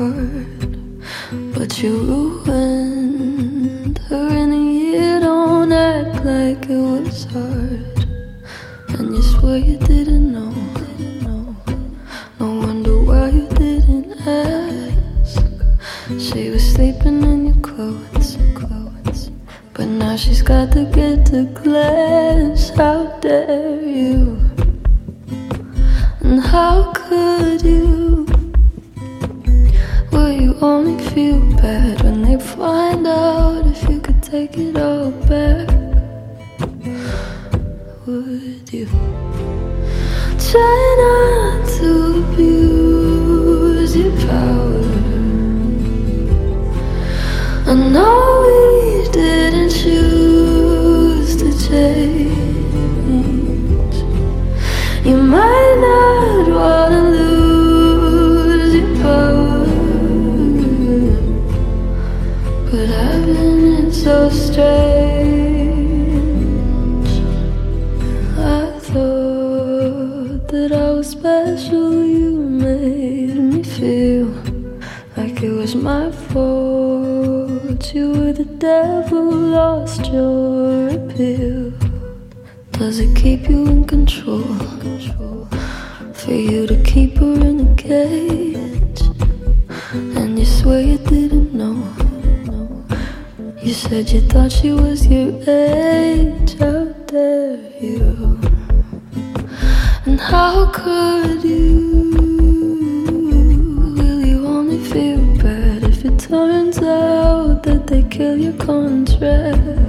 heart. But you ruined her in a year. Don't act like it was hard. And you swear you didn't know. No wonder why you didn't ask. She was sleeping in your clothes. But now she's got to get to class. How dare you? And how could you? Will you only feel bad when they find out if you could take it all back? Would you try not to abuse your power? I know we didn't choose to change. You might not wanna lose your power, but having it so strange. I thought that I was special. You made me feel like it was my fault. You were the devil, lost your appeal. Does it keep you in control? For you to keep her in a cage? And you swear you didn't know. You said you thought she was your age. How dare you? And how could you? Will you only feel bad if it turns out that they kill your contract?